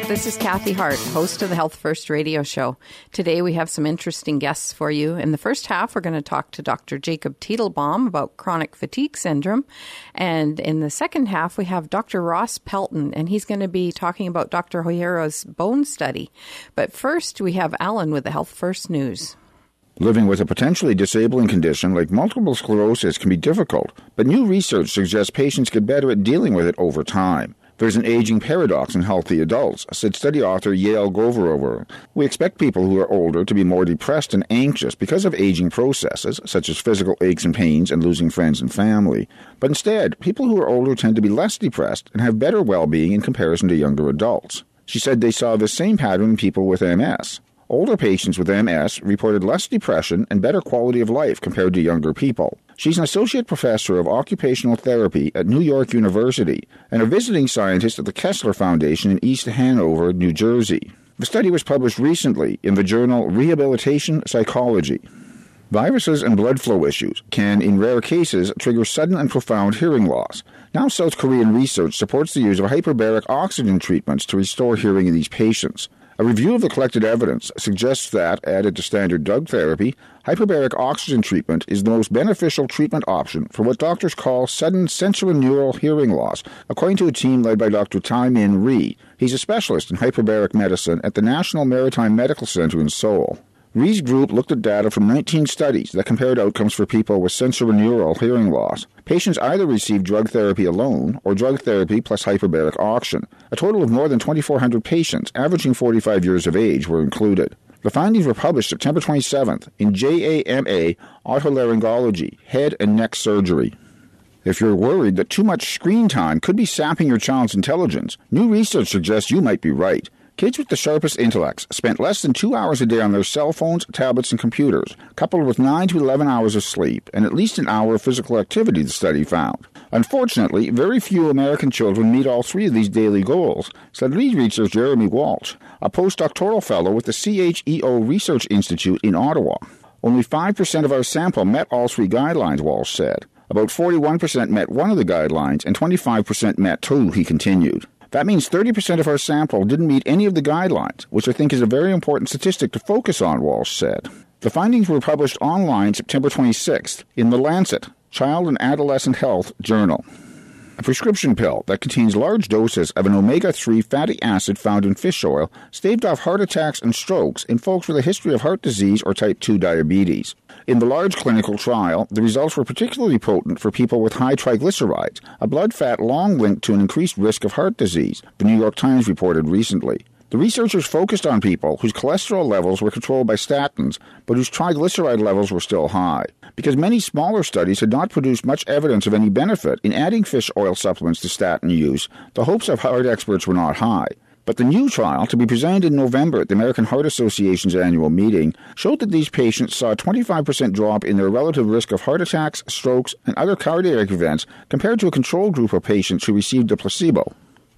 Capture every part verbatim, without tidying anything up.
This is Kathy Hart, host of the Health First radio show. Today we have some interesting guests for you. In the first half, we're going to talk to Doctor Jacob Teitelbaum about chronic fatigue syndrome. And in the second half, we have Doctor Ross Pelton, and he's going to be talking about Doctor Hoyero's bone study. But first, we have Alan with the Health First News. Living with a potentially disabling condition like multiple sclerosis can be difficult, but new research suggests patients get better at dealing with it over time. There's an aging paradox in healthy adults, said study author Yael Goverover. We expect people who are older to be more depressed and anxious because of aging processes, such as physical aches and pains and losing friends and family. But instead, people who are older tend to be less depressed and have better well-being in comparison to younger adults. She said they saw the same pattern in people with M S. Older patients with M S reported less depression and better quality of life compared to younger people. She's an associate professor of occupational therapy at New York University and a visiting scientist at the Kessler Foundation in East Hanover, New Jersey. The study was published recently in the journal Rehabilitation Psychology. Viruses and blood flow issues can, in rare cases, trigger sudden and profound hearing loss. Now South Korean research supports the use of hyperbaric oxygen treatments to restore hearing in these patients. A review of the collected evidence suggests that, added to standard drug therapy, hyperbaric oxygen treatment is the most beneficial treatment option for what doctors call sudden sensorineural hearing loss, according to a team led by Doctor Tai-Min Ri. He's a specialist in hyperbaric medicine at the National Maritime Medical Center in Seoul. Ri's group looked at data from nineteen studies that compared outcomes for people with sensorineural hearing loss. Patients either received drug therapy alone or drug therapy plus hyperbaric oxygen. A total of more than twenty-four hundred patients, averaging forty-five years of age, were included. The findings were published September twenty-seventh in J A M A Otolaryngology, Head and Neck Surgery. If you're worried that too much screen time could be sapping your child's intelligence, new research suggests you might be right. Kids with the sharpest intellects spent less than two hours a day on their cell phones, tablets, and computers, coupled with nine to eleven hours of sleep and at least an hour of physical activity, the study found. Unfortunately, very few American children meet all three of these daily goals, said lead researcher Jeremy Walsh, a postdoctoral fellow with the C H E O Research Institute in Ottawa. Only five percent of our sample met all three guidelines, Walsh said. About forty-one percent met one of the guidelines and twenty-five percent met two, he continued. That means thirty percent of our sample didn't meet any of the guidelines, which I think is a very important statistic to focus on, Walsh said. The findings were published online September twenty-sixth in The Lancet, Child and Adolescent Health Journal. A prescription pill that contains large doses of an omega three fatty acid found in fish oil staved off heart attacks and strokes in folks with a history of heart disease or type two diabetes. In the large clinical trial, the results were particularly potent for people with high triglycerides, a blood fat long linked to an increased risk of heart disease, the New York Times reported recently. The researchers focused on people whose cholesterol levels were controlled by statins, but whose triglyceride levels were still high. Because many smaller studies had not produced much evidence of any benefit in adding fish oil supplements to statin use, the hopes of heart experts were not high. But the new trial, to be presented in November at the American Heart Association's annual meeting, showed that these patients saw a twenty-five percent drop in their relative risk of heart attacks, strokes, and other cardiac events compared to a control group of patients who received a placebo.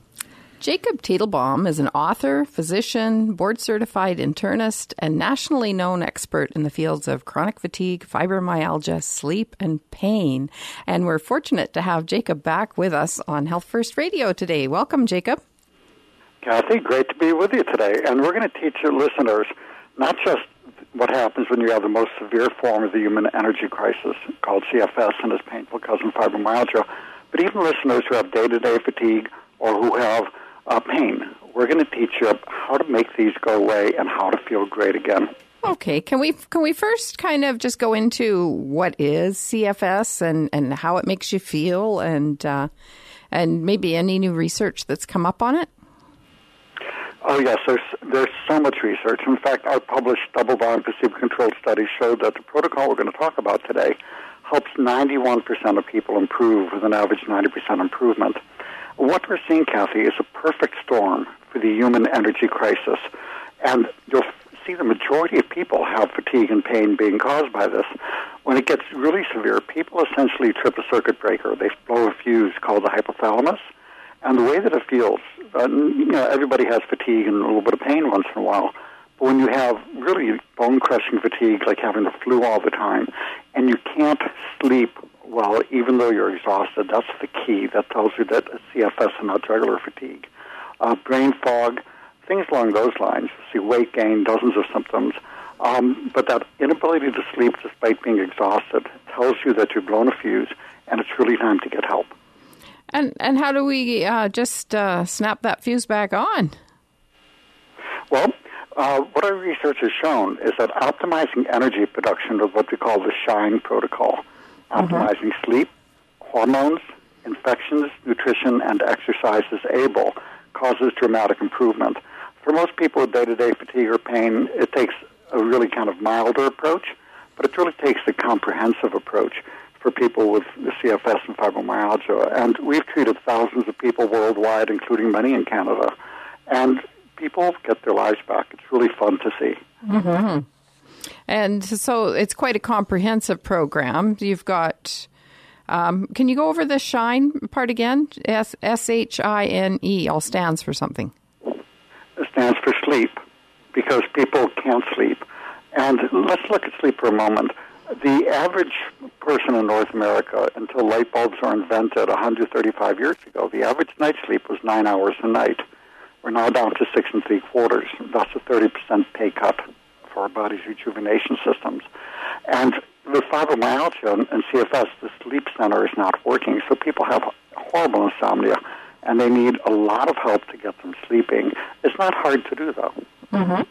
Jacob Teitelbaum is an author, physician, board-certified internist, and nationally known expert in the fields of chronic fatigue, fibromyalgia, sleep, and pain. And we're fortunate to have Jacob back with us on Health First Radio today. Welcome, Jacob. Kathy, great to be with you today. And we're going to teach your listeners not just what happens when you have the most severe form of the human energy crisis called C F S and its painful cousin fibromyalgia, but even listeners who have day-to-day fatigue or who have uh, pain. We're going to teach you how to make these go away and how to feel great again. Okay, can we can we first kind of just go into what is C F S and, and how it makes you feel and uh, and maybe any new research that's come up on it? Oh, yes, there's, there's so much research. In fact, our published double-blind placebo-controlled study showed that the protocol we're going to talk about today helps ninety-one percent of people improve with an average ninety percent improvement. What we're seeing, Kathy, is a perfect storm for the human energy crisis. And you'll see the majority of people have fatigue and pain being caused by this. When it gets really severe, people essentially trip a circuit breaker. They blow a fuse called the hypothalamus. And the way that it feels, uh, you know, everybody has fatigue and a little bit of pain once in a while. But when you have really bone-crushing fatigue, like having the flu all the time, and you can't sleep well, even though you're exhausted, that's the key. That tells you that it's C F S and not regular fatigue. Uh, brain fog, things along those lines. You see weight gain, dozens of symptoms. Um, but that inability to sleep despite being exhausted tells you that you've blown a fuse, and it's really time to get help. And and how do we uh, just uh, snap that fuse back on? Well, uh, what our research has shown is that optimizing energy production with what we call the SHINE protocol, optimizing mm-hmm. sleep, hormones, infections, nutrition, and exercise is able, causes dramatic improvement. For most people with day-to-day fatigue or pain, it takes a really kind of milder approach, but it really takes a comprehensive approach for people with the C F S and fibromyalgia. And we've treated thousands of people worldwide, including many in Canada, and people get their lives back. It's really fun to see. Mm-hmm. And so it's quite a comprehensive program. You've got, um, can you go over the SHINE part again? S H I N E, all stands for something. It stands for sleep, because people can't sleep. And let's look at sleep for a moment. The average person in North America, until light bulbs were invented one hundred thirty-five years ago, the average night sleep was nine hours a night. We're now down to six and three quarters. That's a thirty percent pay cut for our body's rejuvenation systems. And with fibromyalgia and C F S, the sleep center is not working, so people have horrible insomnia, and they need a lot of help to get them sleeping. It's not hard to do, though. Mm-hmm.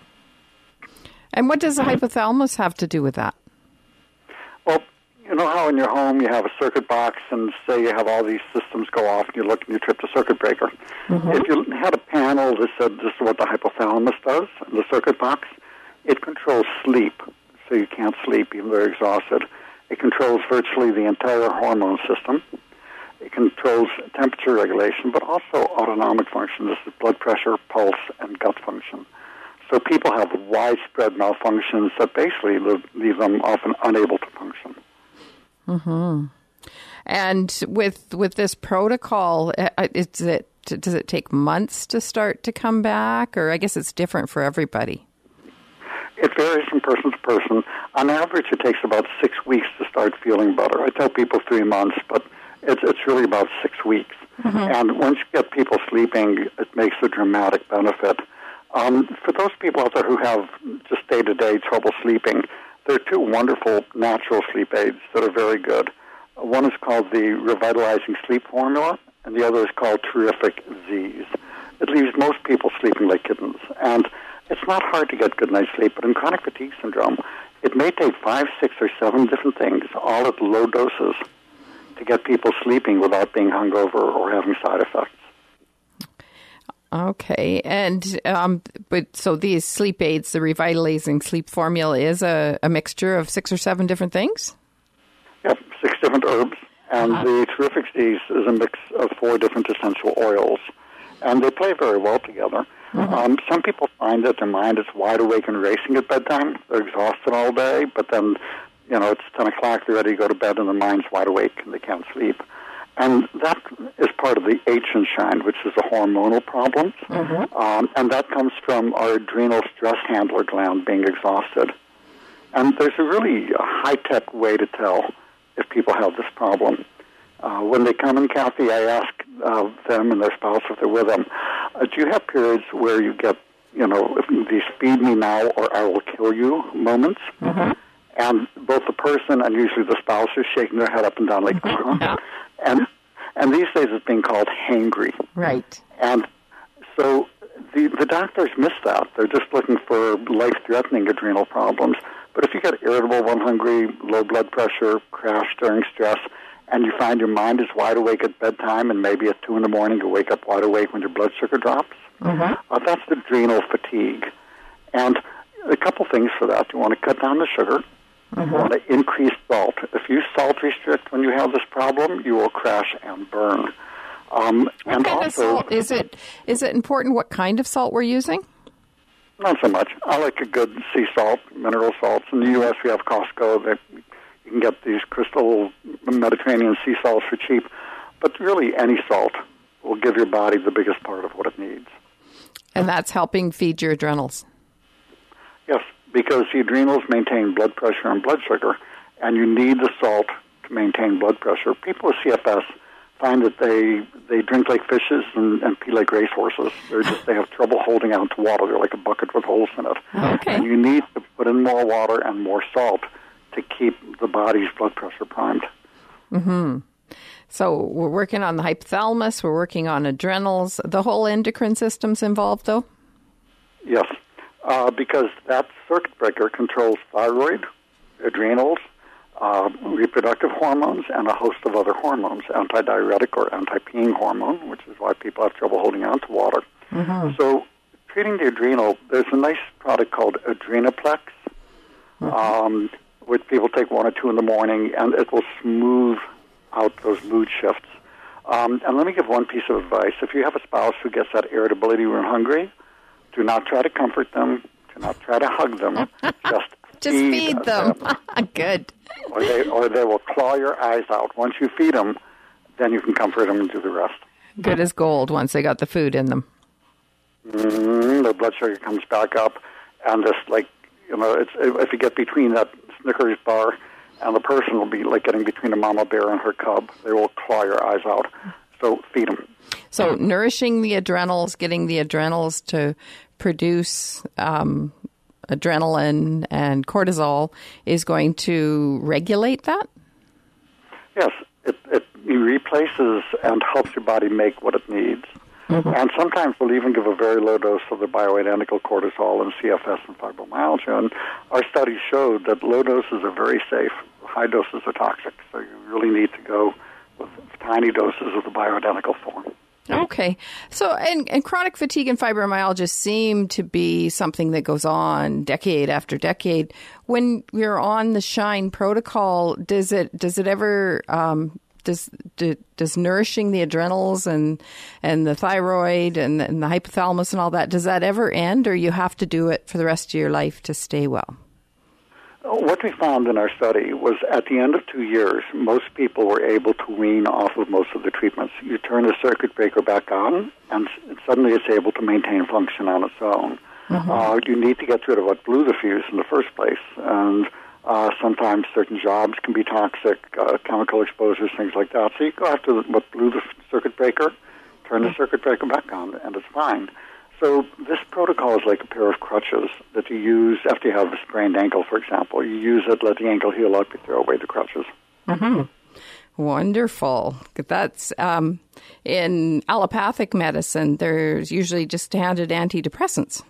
And what does the hypothalamus have to do with that? Well, you know how in your home you have a circuit box, and say you have all these systems go off, and you look and you trip the circuit breaker. Mm-hmm. If you had a panel that said this is what the hypothalamus does in the circuit box, it controls sleep, so you can't sleep even though you're exhausted. It controls virtually the entire hormone system. It controls temperature regulation, but also autonomic function. This is blood pressure, pulse, and gut function. So people have widespread malfunctions that basically leave them often unable to function. Mm-hmm. And with with this protocol, is it, does it take months to start to come back? Or I guess it's different for everybody. It varies from person to person. On average, it takes about six weeks to start feeling better. I tell people three months, but it's, it's really about six weeks. Mm-hmm. And once you get people sleeping, it makes a dramatic benefit. Um, for those people out there who have just day-to-day trouble sleeping, there are two wonderful natural sleep aids that are very good. One is called the Revitalizing Sleep Formula, and the other is called Terrific Z's. It leaves most people sleeping like kittens. And it's not hard to get good night's sleep, but in chronic fatigue syndrome, it may take five, six, or seven different things, all at low doses, to get people sleeping without being hungover or having side effects. Okay, and um, but so these sleep aids, the Revitalizing Sleep Formula, is a, a mixture of six or seven different things? Yep, six different herbs, and uh-huh. the Terrific Z's is a mix of four different essential oils, and they play very well together. Uh-huh. Um, some people find that their mind is wide awake and racing at bedtime. They're exhausted all day, but then, you know, it's ten o'clock, they're ready to go to bed, and their mind's wide awake and they can't sleep. And that is part of the H in SHINE, which is the hormonal problems. Mm-hmm. Um, and that comes from our adrenal stress handler gland being exhausted. And there's a really high-tech way to tell if people have this problem. Uh, when they come in, Kathy, I ask uh, them and their spouse if they're with them, uh, do you have periods where you get, you know, these feed me now or I will kill you moments? Mm-hmm. And both the person and usually the spouse are shaking their head up and down like, uh-huh. Yeah. And and these days it's being called hangry. Right. And so the the doctors miss that. They're just looking for life-threatening adrenal problems. But if you get irritable when hungry, low blood pressure, crash during stress, and you find your mind is wide awake at bedtime and maybe at two in the morning you wake up wide awake when your blood sugar drops, mm-hmm. uh, that's adrenal fatigue. And a couple things for that. You want to cut down the sugar. Mm-hmm. You want to increase salt. If you salt restrict when you have this problem, you will crash and burn. Um, what and kind also, of salt? Is it, is it important what kind of salt we're using? Not so much. I like a good sea salt, mineral salts. In the U S we have Costco. That you can get these crystal Mediterranean sea salts for cheap. But really, any salt will give your body the biggest part of what it needs. And that's helping feed your adrenals? Yes, because the adrenals maintain blood pressure and blood sugar, and you need the salt to maintain blood pressure. People with C F S find that they they drink like fishes and, and pee like racehorses. They're just they have trouble holding on to water. They're like a bucket with holes in it. Okay. And you need to put in more water and more salt to keep the body's blood pressure primed. Mm-hmm. So we're working on the hypothalamus. We're working on adrenals. The whole endocrine system's involved, though? Yes, uh, because that circuit breaker controls thyroid, adrenals, uh, reproductive hormones, and a host of other hormones, antidiuretic or anti-peeing hormone, which is why people have trouble holding on to water. Mm-hmm. So treating the adrenal, there's a nice product called Adrenaplex, mm-hmm. um, which people take one or two in the morning, and it will smooth out those mood shifts. Um, and let me give one piece of advice. If you have a spouse who gets that irritability when hungry, do not try to comfort them. Do not try to hug them. Just, Just feed, feed them. them. Good. Or they, or they will claw your eyes out. Once you feed them, then you can comfort them and do the rest. Good as gold once they got the food in them. Mm-hmm. Their blood sugar comes back up, and just like, you know, it's, if you get between that Snickers bar and the person will be like getting between a mama bear and her cub. They will claw your eyes out. So feed them. So nourishing the adrenals, getting the adrenals to produce um, adrenaline and cortisol is going to regulate that? Yes. It, it replaces and helps your body make what it needs. Mm-hmm. And sometimes we'll even give a very low dose of the bioidentical cortisol and C F S and fibromyalgia. And our studies showed that low doses are very safe. High doses are toxic. So you really need to go with tiny doses of the bioidentical form. Okay. So, and, and chronic fatigue and fibromyalgia seem to be something that goes on decade after decade. When you're on the SHINE protocol, does it does it ever um, does do, does nourishing the adrenals and and the thyroid and, and the hypothalamus and all that, does that ever end, or you have to do it for the rest of your life to stay well? What we found in our study was at the end of two years, most people were able to wean off of most of the treatments. You turn the circuit breaker back on, and suddenly it's able to maintain function on its own. Mm-hmm. Uh, you need to get rid of what blew the fuse in the first place, and uh, sometimes certain jobs can be toxic, uh, chemical exposures, things like that. So you go after what blew the circuit breaker, turn the circuit breaker back on, and it's fine. So this protocol is like a pair of crutches that you use after you have a sprained ankle, for example. You use it, let the ankle heal up, you throw away the crutches. Mm-hmm. Wonderful. That's um, in allopathic medicine, there's usually just handed antidepressants.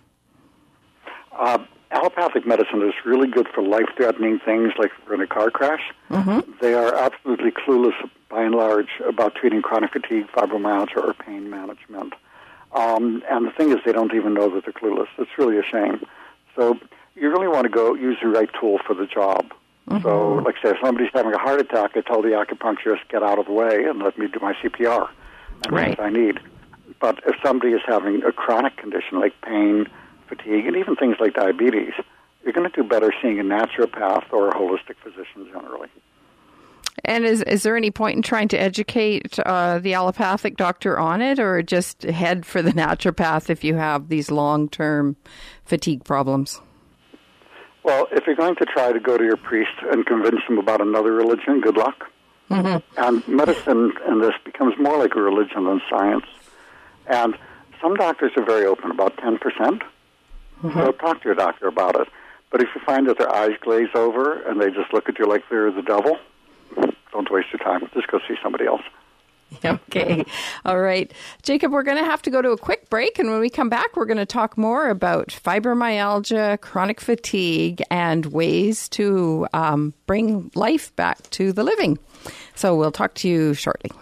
Uh, allopathic medicine is really good for life-threatening things like for in a car crash. Mm-hmm. They are absolutely clueless, by and large, about treating chronic fatigue, fibromyalgia, or pain management. Um, and the thing is, they don't even know that they're clueless. It's really a shame. So you really want to go use the right tool for the job. Mm-hmm. So, like say, if somebody's having a heart attack, I tell the acupuncturist, get out of the way and let me do my C P R. And right. That's what I need. But if somebody is having a chronic condition like pain, fatigue, and even things like diabetes, you're going to do better seeing a naturopath or a holistic physician generally. And is is there any point in trying to educate uh, the allopathic doctor on it, or just head for the naturopath if you have these long-term fatigue problems? Well, if you're going to try to go to your priest and convince him about another religion, good luck. Mm-hmm. And medicine in this becomes more like a religion than science. And some doctors are very open, about ten percent. Mm-hmm. So talk to your doctor about it. But if you find that their eyes glaze over and they just look at you like they're the devil, don't waste your time. Just go see somebody else. Okay. All right. Jacob, we're going to have to go to a quick break. And when we come back, we're going to talk more about fibromyalgia, chronic fatigue, and ways to um, bring life back to the living. So we'll talk to you shortly.